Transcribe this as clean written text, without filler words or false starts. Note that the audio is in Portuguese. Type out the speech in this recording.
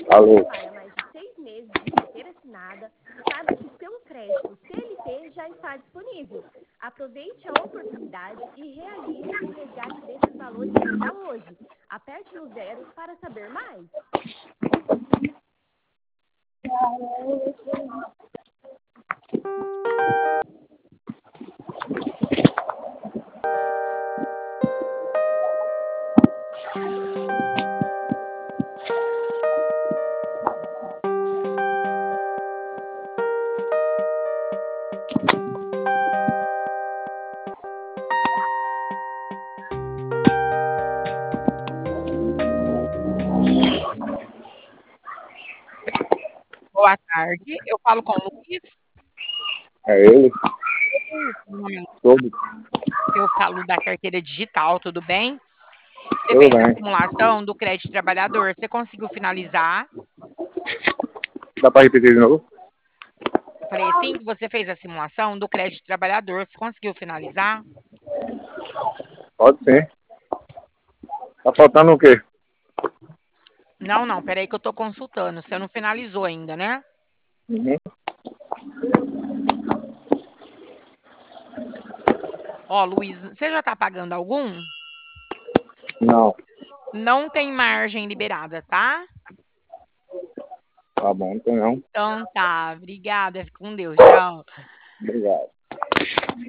Alô. há mais de 6 meses de carteira assinada, saiba que seu crédito CLT já está disponível. Aproveite a oportunidade e realize o resgate desses valores ainda hoje. Aperte no 0 para saber mais. Boa tarde, eu falo com o Luiz. É ele? Meu nome é Luiz, Todo. eu falo da carteira digital, tudo bem? Você Tudo fez a bem. simulação do crédito trabalhador, você conseguiu finalizar? Dá pra repetir de novo? Eu falei assim que você fez a simulação do crédito trabalhador, você conseguiu finalizar? Pode sim. Tá faltando o quê? Não, peraí que eu tô consultando, você não finalizou ainda, né? Uhum. Ó, Luiz, você já tá pagando algum? Não. Não tem margem liberada, tá? Tá bom, então não. Então tá, obrigada, fica com Deus, tchau. Obrigado.